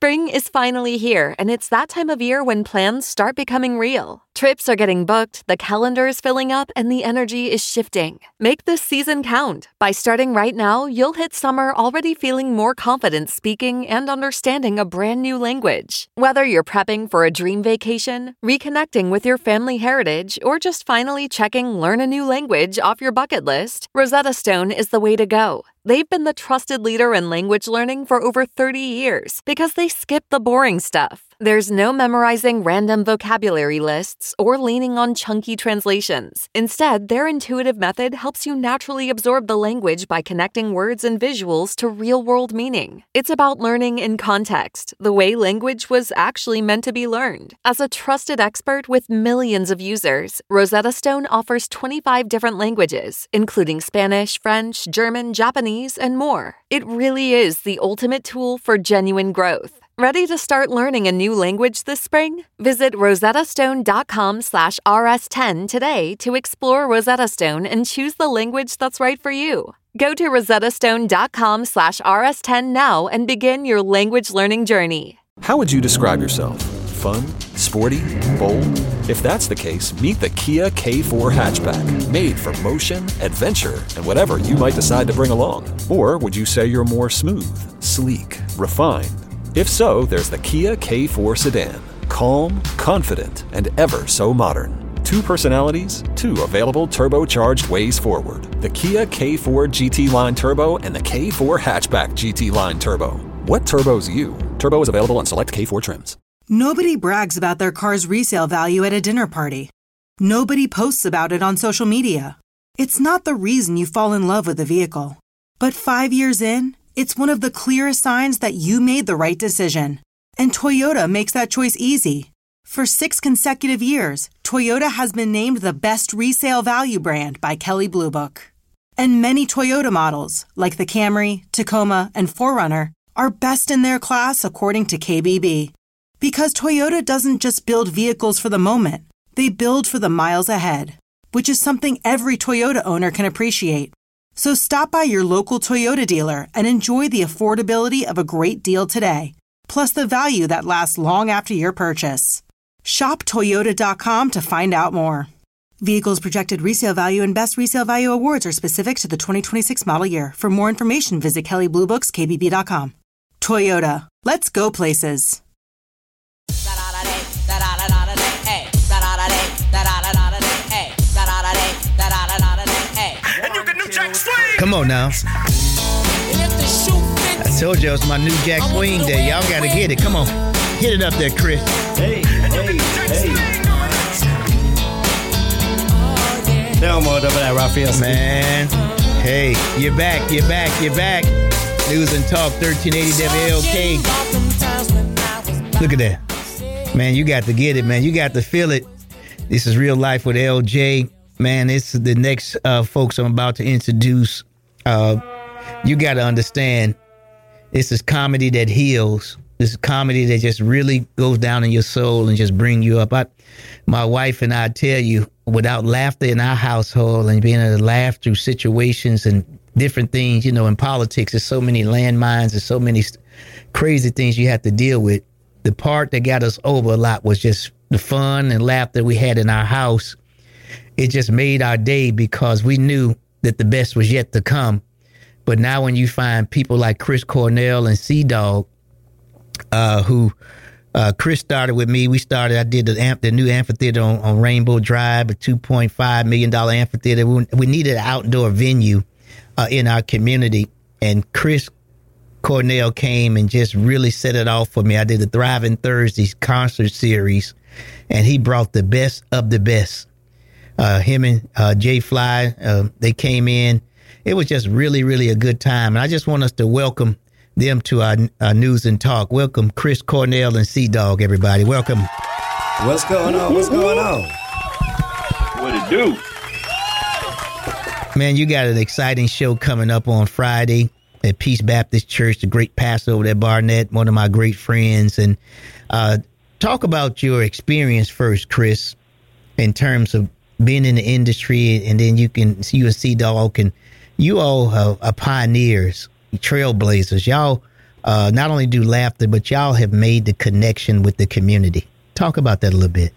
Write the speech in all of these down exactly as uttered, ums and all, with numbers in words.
Spring is finally here, and it's that time of year when plans start becoming real. Trips are getting booked, the calendar is filling up, and the energy is shifting. Make this season count. By starting right now, you'll hit summer already feeling more confident speaking and understanding a brand new language. Whether you're prepping for a dream vacation, reconnecting with your family heritage, or just finally checking learn a new language off your bucket list, Rosetta Stone is the way to go. They've been the trusted leader in language learning for over thirty years because they skip the boring stuff. There's no memorizing random vocabulary lists or leaning on chunky translations. Instead, their intuitive method helps you naturally absorb the language by connecting words and visuals to real-world meaning. It's about learning in context, the way language was actually meant to be learned. As a trusted expert with millions of users, Rosetta Stone offers twenty-five different languages, including Spanish, French, German, Japanese, and more. It really is the ultimate tool for genuine growth. Ready to start learning a new language this spring? Visit rosettastone.com slash rs10 today to explore Rosetta Stone and choose the language that's right for you. Go to rosettastone.com slash rs10 now and begin your language learning journey. How would you describe yourself? Fun? Sporty? Bold? If that's the case, meet the Kia K four hatchback. Made for motion, adventure, and whatever you might decide to bring along. Or would you say you're more smooth, sleek, refined? If so, there's the Kia K four sedan. Calm, confident, and ever so modern. Two personalities, two available turbocharged ways forward. The Kia K four G T Line Turbo and the K four Hatchback G T Line Turbo. What turbo's you? Turbo is available on select K four trims. Nobody brags about their car's resale value at a dinner party. Nobody posts about it on social media. It's not the reason you fall in love with a vehicle. But five years in, it's one of the clearest signs that you made the right decision. And Toyota makes that choice easy. For six consecutive years, Toyota has been named the best resale value brand by Kelley Blue Book. And many Toyota models, like the Camry, Tacoma, and four runner, are best in their class according to K B B. Because Toyota doesn't just build vehicles for the moment, they build for the miles ahead, which is something every Toyota owner can appreciate. So stop by your local Toyota dealer and enjoy the affordability of a great deal today, plus the value that lasts long after your purchase. Shop Toyota dot com to find out more. Vehicles projected resale value and best resale value awards are specific to the twenty twenty-six model year. For more information, visit Kelley Blue Books K B B dot com. Toyota. Let's go places. Come on now. I told you it was my new Jack Swing day. Y'all gotta get it. Come on. Hit it up there, Chris. Hey, hey, hey. Down more over that, Raphael. Man. Hey, you're back, you're back, you're back. News and Talk, thirteen eighty W L K. Look at that. Man, you got to get it, man. You got to feel it. This is Real Life with L J. Man, this is the next uh, folks I'm about to introduce. Uh, you got to understand, this is comedy that heals. This is comedy that just really goes down in your soul and just bring you up. I, my wife and I tell you, without laughter in our household and being able to laugh through situations and different things, you know, in politics, there's so many landmines and so many crazy things you have to deal with. The part that got us over a lot was just the fun and laughter we had in our house. It just made our day because we knew that the best was yet to come. But now when you find people like Chris Cornell and C-Dog, uh, who uh, Chris started with me. We started, I did the, amp, the new amphitheater on, on Rainbow Drive, a two point five million dollars amphitheater. We, we needed an outdoor venue uh, in our community. And Chris Cornell came and just really set it off for me. I did the Thriving Thursdays concert series, and he brought the best of the best. Uh, him and uh, Jay Fly, uh, they came in. It was just really, really a good time. And I just want us to welcome them to our, our News and Talk. Welcome Chris Cornell and C-Dog, everybody. Welcome. What's going on? What's going on? What it do? Man, you got an exciting show coming up on Friday at Peace Baptist Church, the great pastor over there, Barnett, one of my great friends. And uh, talk about your experience first, Chris, in terms of being in the industry, and then you can, you and C-Dog, and you all are, are pioneers, trailblazers. Y'all uh, not only do laughter, but y'all have made the connection with the community. Talk about that a little bit.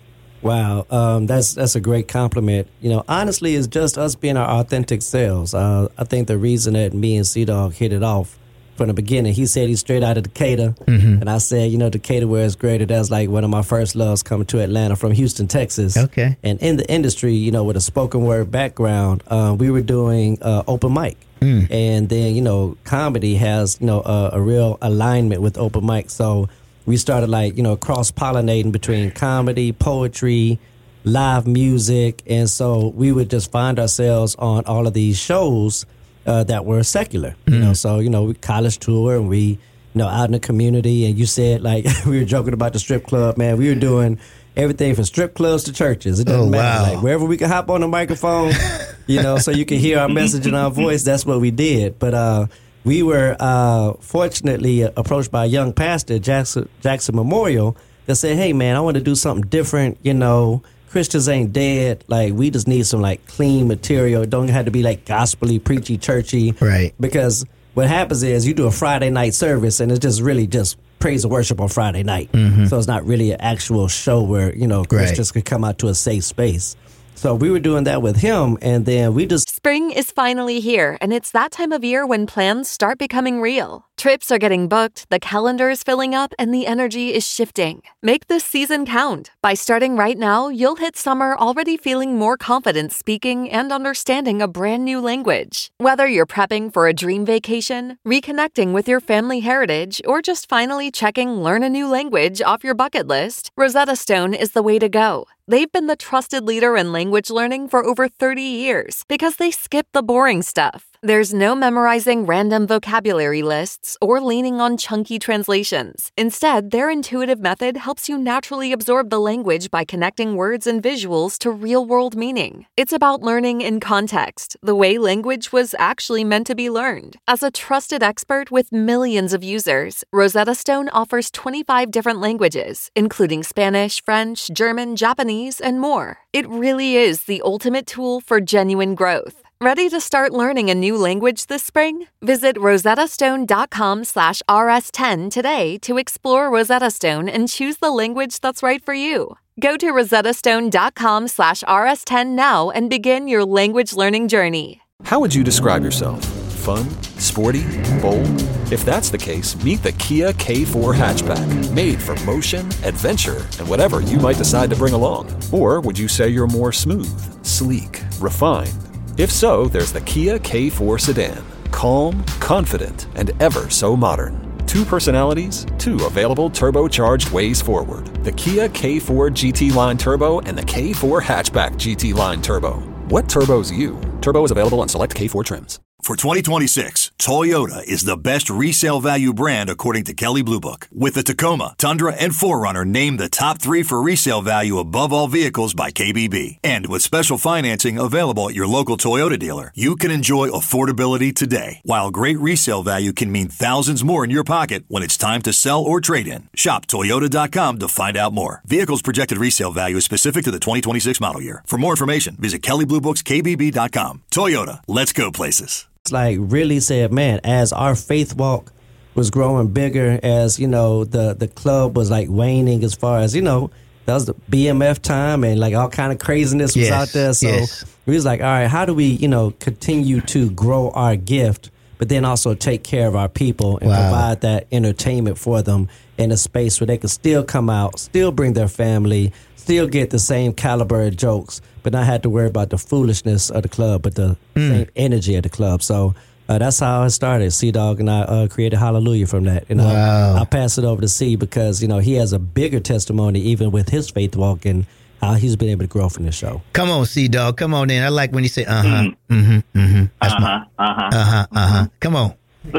Wow, um, that's that's a great compliment. You know, honestly, it's just us being our authentic selves. Uh, I think the reason that me and C-Dog hit it off from the beginning, he said he's straight out of Decatur, mm-hmm. and I said, you know, Decatur where it's greater. That's like one of my first loves coming to Atlanta from Houston, Texas. Okay. And in the industry, you know, with a spoken word background, uh, we were doing uh, open mic. Mm. And then, you know, comedy has, you know, a, a real alignment with open mic. So we started like, you know, cross-pollinating between comedy, poetry, live music. And so we would just find ourselves on all of these shows uh, that were secular, you mm. know. So, you know, we college tour and we, you know, out in the community. And you said, like, we were joking about the strip club, man. We were doing everything from strip clubs to churches. It doesn't oh, matter. wow. Like, wherever we could hop on the microphone, you know, so you can hear our message and our voice, that's what we did. But uh, we were uh, fortunately approached by a young pastor at Jackson, Jackson Memorial that said, hey, man, I want to do something different. You know, Christians ain't dead. Like, we just need some, like, clean material. It don't have to be, like, gospel-y, preachy, churchy. Right. Because what happens is you do a Friday night service, and it's just really just praise and worship on Friday night. Mm-hmm. So it's not really an actual show where, you know, Christians right. could come out to a safe space. So we were doing that with him, and then we just... Spring is finally here, and it's that time of year when plans start becoming real. Trips are getting booked, the calendar is filling up, and the energy is shifting. Make this season count. By starting right now, you'll hit summer already feeling more confident speaking and understanding a brand new language. Whether you're prepping for a dream vacation, reconnecting with your family heritage, or just finally checking learn a new language off your bucket list, Rosetta Stone is the way to go. They've been the trusted leader in language learning for over thirty years because they skip the boring stuff. There's no memorizing random vocabulary lists or leaning on chunky translations. Instead, their intuitive method helps you naturally absorb the language by connecting words and visuals to real-world meaning. It's about learning in context, the way language was actually meant to be learned. As a trusted expert with millions of users, Rosetta Stone offers twenty-five different languages, including Spanish, French, German, Japanese, and more. It really is the ultimate tool for genuine growth. Ready to start learning a new language this spring? Visit rosettastone.com slash rs10 today to explore Rosetta Stone and choose the language that's right for you. Go to rosettastone.com slash rs10 now and begin your language learning journey. How would you describe yourself? Fun? Sporty? Bold? If that's the case, meet the Kia K four hatchback, made for motion, adventure, and whatever you might decide to bring along. Or would you say you're more smooth, sleek, refined? If so, there's the Kia K four sedan. Calm, confident, and ever so modern. Two personalities, two available turbocharged ways forward. The Kia K four G T Line Turbo and the K four Hatchback G T Line Turbo. What turbo's you? Turbo is available on select K four trims. For twenty twenty-six, Toyota is the best resale value brand according to Kelley Blue Book. With the Tacoma, Tundra, and four runner named the top three for resale value above all vehicles by K B B. And with special financing available at your local Toyota dealer, you can enjoy affordability today, while great resale value can mean thousands more in your pocket when it's time to sell or trade in. Shop Toyota dot com to find out more. Vehicles projected resale value is specific to the twenty twenty-six model year. For more information, visit Kelley Blue Books K B B dot com. Toyota, let's go places. Like really said, man, as our faith walk was growing bigger, as you know, the the club was like waning as far as, you know, that was the B M F time and like all kind of craziness was yes, out there. So yes. we was like, all right, how do we, you know, continue to grow our gift, but then also take care of our people and wow. provide that entertainment for them in a space where they can still come out, still bring their family, still get the same caliber of jokes, but not have to worry about the foolishness of the club, but the mm. same energy of the club. So uh, that's how it started. C-Dog and I uh, created Hallelujah from that. And wow. I'll, I'll pass it over to C because, you know, he has a bigger testimony even with his faith walk and how he's been able to grow from the show. Come on, C-Dog. Come on in. I like when you say, uh-huh, mm-hmm, mm-hmm. mm-hmm. That's uh-huh, my, uh-huh. Uh-huh, uh-huh. Come on.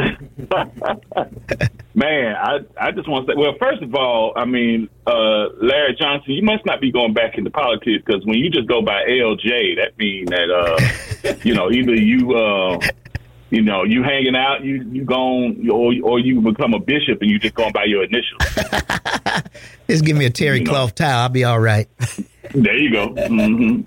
Man, I I just want to say, well, first of all, I mean, uh, Larry Johnson, you must not be going back into politics because when you just go by L J, that means that, uh, you know, either you, uh, you know, you hanging out, you you gone, or, or you become a bishop and you just going by your initials. Just give me a terry you cloth know. towel. I'll be all right. There you go.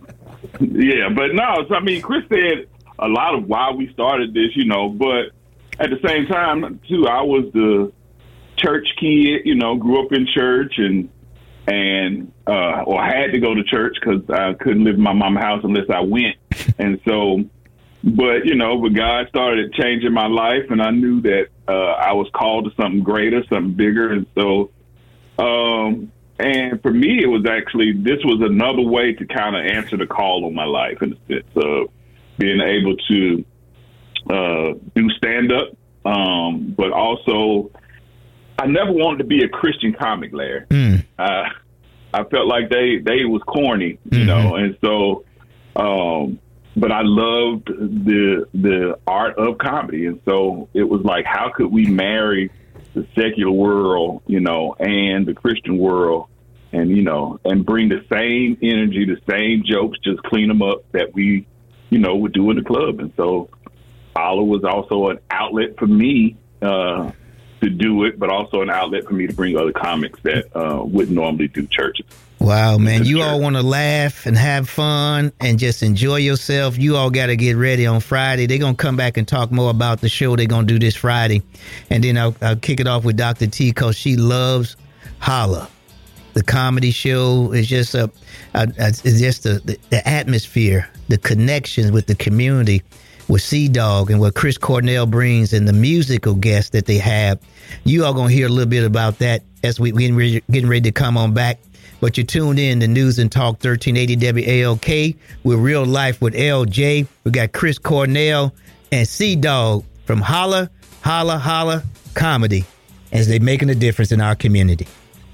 Mm-hmm. Yeah, but no, so, I mean, Chris said a lot of why we started this, you know, but at the same time, too, I was the church kid, you know, grew up in church and, and, uh, or had to go to church because I couldn't live in my mama's house unless I went. And so, but, you know, but God started changing my life and I knew that, uh, I was called to something greater, something bigger. And so, um, and for me, it was actually, this was another way to kind of answer the call on my life in the sense of being able to, uh, do stand up. Um, but also, I never wanted to be a Christian comic, Larry. Mm. Uh, I felt like they, they was corny, you mm-hmm. know, and so, um, but I loved the the art of comedy, and so it was like, how could we marry the secular world, you know, and the Christian world, and you know, and bring the same energy, the same jokes, just clean them up that we, you know, would do in the club, and so Holla was also an outlet for me. Uh, to do it, but also an outlet for me to bring other comics that uh, wouldn't normally do churches. Wow, man. You all want to laugh and have fun and just enjoy yourself. You all got to get ready on Friday. They're going to come back and talk more about the show they're going to do this Friday. And then I'll, I'll kick it off with Doctor T because she loves Holla. The comedy show is just a, a, a it's just the, the, the atmosphere, the connections with the community, with C-Dog and what Chris Cornell brings and the musical guests that they have. You all going to hear a little bit about that as we getting ready, getting ready to come on back. But you're tuned in to News and Talk thirteen eighty W A L K with Real Life with L J. We got Chris Cornell and C-Dog from Holla, Holla, Holla Comedy as they're making a difference in our community.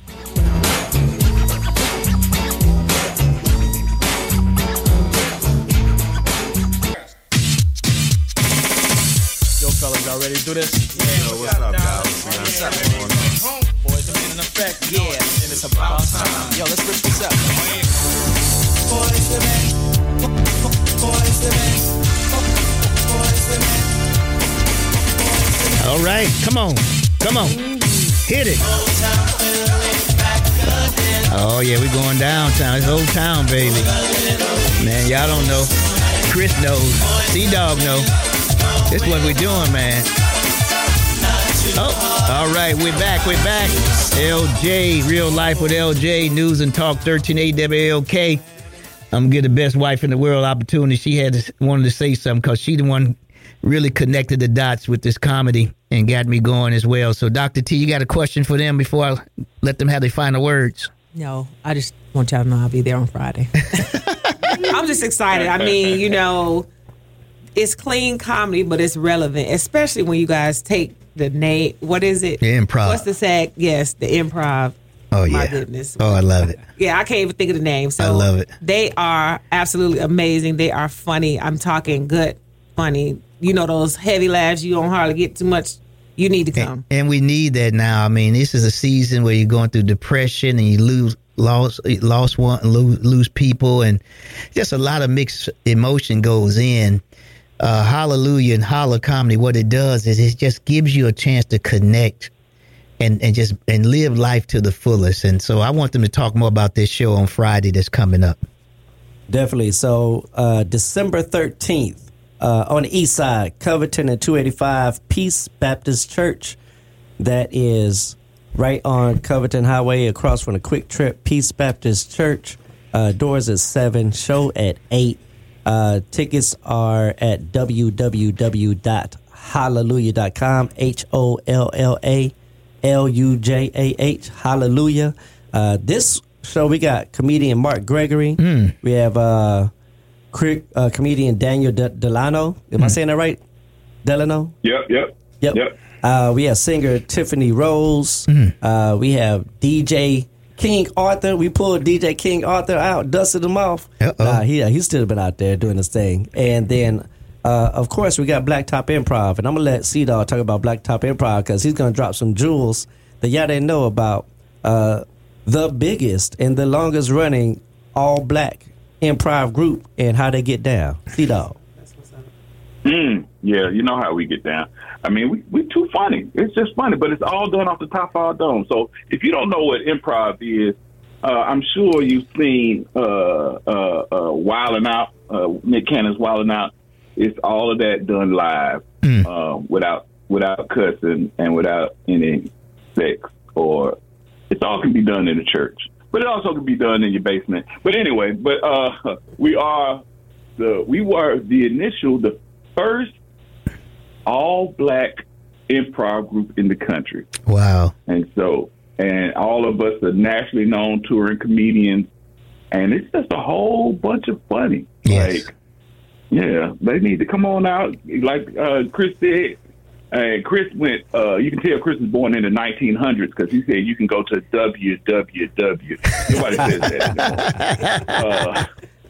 Y'all ready to do this? Yeah. Yo, what's up, guys? What's up, man? Boys are in effect. Yeah. And it's about time. Yo, let's switch this up. Boys to men. Boys to men. Boys to men. All right. Come on. Come on. Hit it. Oh, yeah. We're going downtown. It's Old Town, baby. Man, y'all don't know. Chris knows. C-Dog knows. This is what we're doing, man. Oh, all right. We're back. We're back. L J, Real Life with L J, News and Talk thirteen eighty W A L K. I'm going to get the best wife in the world opportunity. She had to, wanted to say something because she the one really connected the dots with this comedy and got me going as well. So, Doctor T, you got a question for them before I let them have their final words? No, I just want y'all to know I'll be there on Friday. I'm just excited. I mean, you know, it's clean comedy, but it's relevant, especially when you guys take the name. What is it? The improv. What's the SAG? Yes, the improv. Oh, yeah. My goodness. Oh, I love it. Yeah, I can't even think of the name. So I love it. They are absolutely amazing. They are funny. I'm talking good, funny. You know, those heavy laughs you don't hardly get too much. You need to come. And, and we need that now. I mean, this is a season where you're going through depression and you lose lost lost one lose, lose people, and just a lot of mixed emotion goes in. Uh, Hallelujah and Holla Comedy, what it does is it just gives you a chance to connect and, and just and live life to the fullest. And so I want them to talk more about this show on Friday that's coming up. Definitely. So uh, December thirteenth uh, on the east side, Covington and two eighty-five Peace Baptist Church. That is right on Covington Highway across from the Quick Trip Peace Baptist Church. Uh, doors at seven, show at eight. Uh, tickets are at w w w dot hallelujah dot com, H O L L A L U J A H, Hallelujah. Uh, this show, we got comedian Mark Gregory. Mm. We have uh, cri- uh, comedian Daniel De- Delano. Am mm. I saying that right? Delano? Yep, yep. Yep. yep. Uh, we have singer Tiffany Rose. Mm. Uh, we have D J King Arthur. We pulled D J King Arthur out, dusted him off. Uh-oh. Nah, he he's still been out there doing his thing. And then, uh, of course, we got Blacktop Improv. And I'm going to let C-Dog talk about Blacktop Improv because he's going to drop some jewels that y'all didn't know about. Uh, the biggest and the longest running all-black improv group and how they get down. C-Dog. Mm, yeah, you know how we get down. I mean, we we too funny. It's just funny, but it's all done off the top of our dome. So if you don't know what improv is, uh, I'm sure you've seen uh, uh, uh, Wildin' Out, uh, Nick Cannon's Wildin' Out. It's all of that done live mm. uh, without without cussing and without any sex, or it's all can be done in the church, but it also can be done in your basement. But anyway, but uh, we are the we were the initial, the first all black improv group in the country. Wow! And so, and all of us are nationally known touring comedians, and it's just a whole bunch of funny. Yes. Like, yeah, they need to come on out. Like uh, Chris said, and uh, Chris went, uh, you can tell Chris was born in the nineteen hundreds because he said you can go to W W W. Nobody says that anymore. Uh,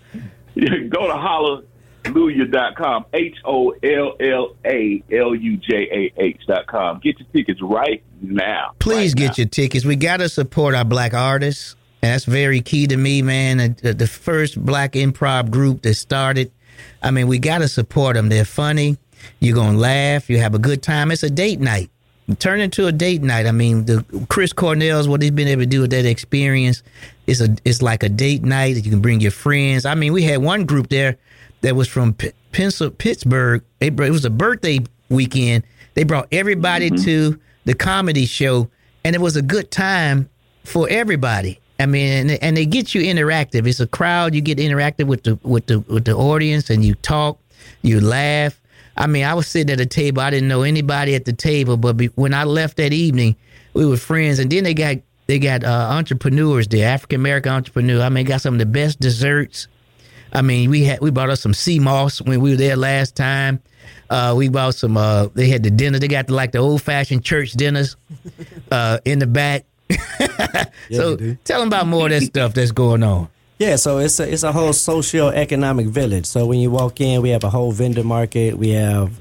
go to hallelujah dot com, H O L L A L U J A H dot com. Get your tickets right now. Please right get now. your tickets. We got to support our black artists. And that's very key to me, man. The, the first black improv group that started, I mean, we got to support them. They're funny. You're going to laugh. You have a good time. It's a date night. Turn into a date night. I mean, the Chris Cornell's, what he's been able to do with that experience, is a, it's like a date night. You can bring your friends. I mean, we had one group there that was from P- Pencil, Pittsburgh. It, it was a birthday weekend. They brought everybody mm-hmm. to the comedy show, and it was a good time for everybody. I mean, and, and they get you interactive. It's a crowd. You get interactive with the with the with the audience, and you talk, you laugh. I mean, I was sitting at a table. I didn't know anybody at the table, but be, when I left that evening, we were friends. And then they got they got uh, entrepreneurs there, African American entrepreneurs. I mean, got some of the best desserts. I mean, we had we brought us some sea moss when we were there last time. Uh, we bought some. Uh, they had the dinner. They got the, like the old fashioned church dinners uh, in the back. Yeah, so tell them about more of that stuff that's going on. Yeah, so it's a, it's a whole socio-economic village. So when you walk in, we have a whole vendor market. We have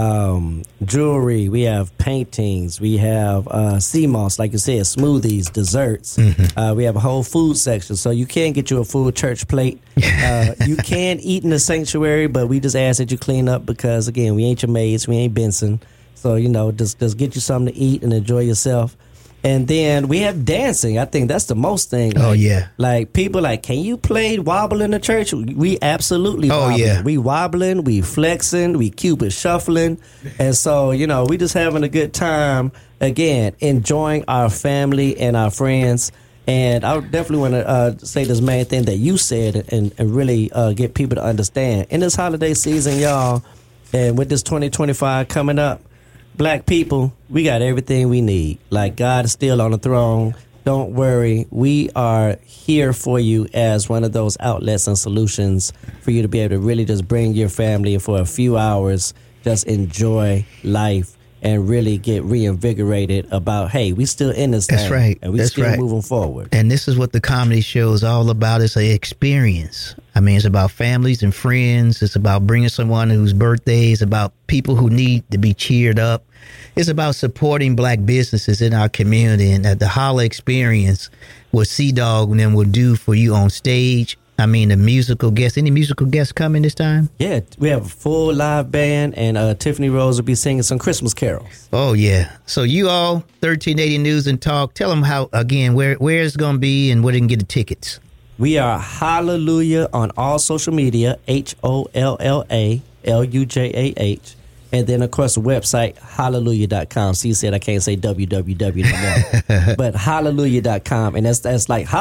um, jewelry. We have paintings. We have uh, sea moss, like you said, smoothies, desserts. Mm-hmm. Uh, we have a whole food section. So you can get you a full church plate. Uh, you can eat in the sanctuary, but we just ask that you clean up because, again, we ain't your maids. We ain't Benson. So, you know, just, just get you something to eat and enjoy yourself. And then we have dancing. I think that's the most thing. Like, oh, yeah. Like, people like, can you play wobble in the church? We absolutely Oh, wobbling. yeah. We wobbling, we flexing, we Cupid shuffling. And so, you know, we just having a good time, again, enjoying our family and our friends. And I definitely want to uh, say this main thing that you said and, and really uh, get people to understand. In this holiday season, y'all, and with this twenty twenty-five coming up, Black people, we got everything we need. Like, God is still on the throne. Don't worry. We are here for you as one of those outlets and solutions for you to be able to really just bring your family for a few hours, just enjoy life and really get reinvigorated about, hey, we still in this That's thing. right. And we That's still right. moving forward. And this is what the comedy show is all about. It's an experience. I mean, it's about families and friends. It's about bringing someone whose birthday is about people who need to be cheered up. It's about supporting black businesses in our community, and that the Holla experience, what Sea Dog and them will do for you on stage. I mean, the musical guests. Any musical guests coming this time? Yeah, we have a full live band, and uh, Tiffany Rose will be singing some Christmas carols. Oh, yeah. So you all, thirteen eighty News and Talk, tell them how, again, where where it's going to be and where they can get the tickets. We are Hallelujah on all social media, H O L L A L U J A H. And then, of course, the website, hallelujah dot com. So you said I can't say W W W no more. But hallelujah dot com. And that's that's like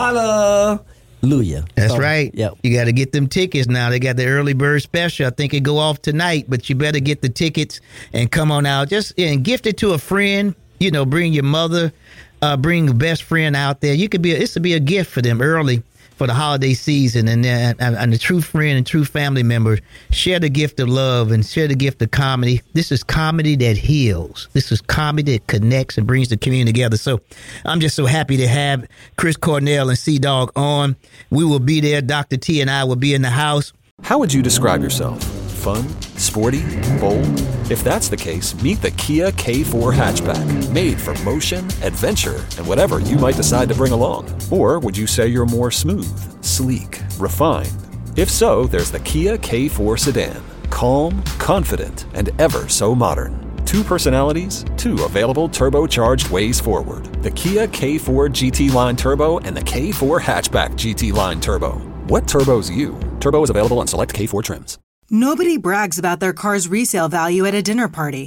hallelujah. That's so, right. Yep. You got to get them tickets now. They got the early bird special. I think it go off tonight, but you better get the tickets and come on out. Just and gift it to a friend. You know, bring your mother, uh, bring your best friend out there. You could be. This would be a gift for them early for the holiday season, and then and, and the true friend and true family member, share the gift of love and share the gift of comedy. This is comedy that heals. This is comedy that connects and brings the community together. So I'm just so happy to have Chris Cornell and Sea Dog on. We will be there. Doctor T and I will be in the house. How would you describe yourself? Fun? Sporty? Bold? If that's the case, meet the Kia K four hatchback. Made for motion, adventure, and whatever you might decide to bring along. Or would you say you're more smooth, sleek, refined? If so, there's the Kia K four sedan. Calm, confident, and ever so modern. Two personalities, two available turbocharged ways forward. The Kia K four G T Line Turbo and the K four Hatchback G T Line Turbo. What turbo's you? Turbo is available on select K four trims. Nobody brags about their car's resale value at a dinner party.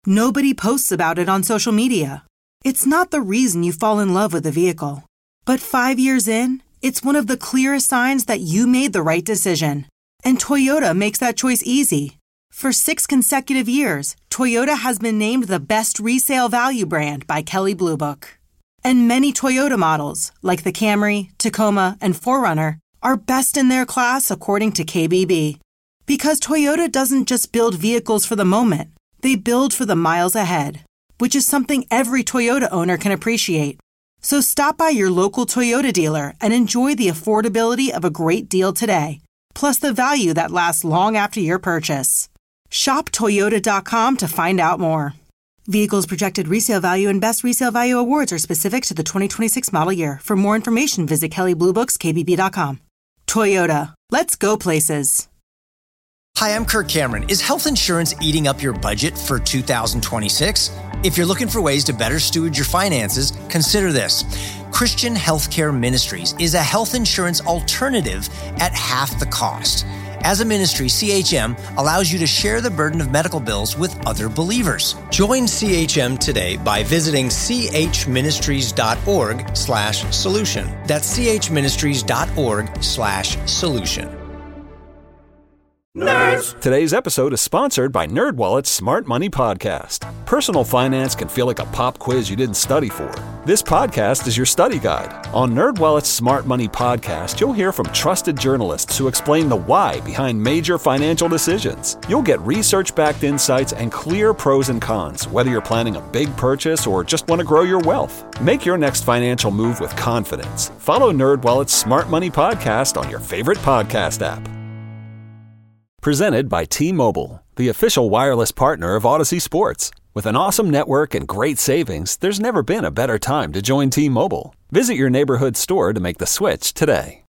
Nobody posts about it on social media. It's not the reason you fall in love with a vehicle. But five years in, it's one of the clearest signs that you made the right decision. And Toyota makes that choice easy. For six consecutive years, Toyota has been named the best resale value brand by Kelley Blue Book. And many Toyota models, like the Camry, Tacoma, and four runner, are best in their class according to K B B. Because Toyota doesn't just build vehicles for the moment, they build for the miles ahead, which is something every Toyota owner can appreciate. So stop by your local Toyota dealer and enjoy the affordability of a great deal today, plus the value that lasts long after your purchase. Shop Toyota dot com to find out more. Vehicles projected resale value and best resale value awards are specific to the twenty twenty-six model year. For more information, visit Kelley Blue Books K B B dot com. Toyota. Let's go places. Hi, I'm Kirk Cameron. Is health insurance eating up your budget for two thousand twenty-six? If you're looking for ways to better steward your finances, consider this. Christian Healthcare Ministries is a health insurance alternative at half the cost. As a ministry, C H M allows you to share the burden of medical bills with other believers. Join C H M today by visiting chministries.org slash solution. That's chministries.org slash solution. Nerds! Today's episode is sponsored by NerdWallet's Smart Money Podcast. Personal finance can feel like a pop quiz you didn't study for. This podcast is your study guide. On NerdWallet's Smart Money Podcast, you'll hear from trusted journalists who explain the why behind major financial decisions. You'll get research-backed insights and clear pros and cons, whether you're planning a big purchase or just want to grow your wealth. Make your next financial move with confidence. Follow NerdWallet's Smart Money Podcast on your favorite podcast app. Presented by T-Mobile, the official wireless partner of Odyssey Sports. With an awesome network and great savings, there's never been a better time to join T-Mobile. Visit your neighborhood store to make the switch today.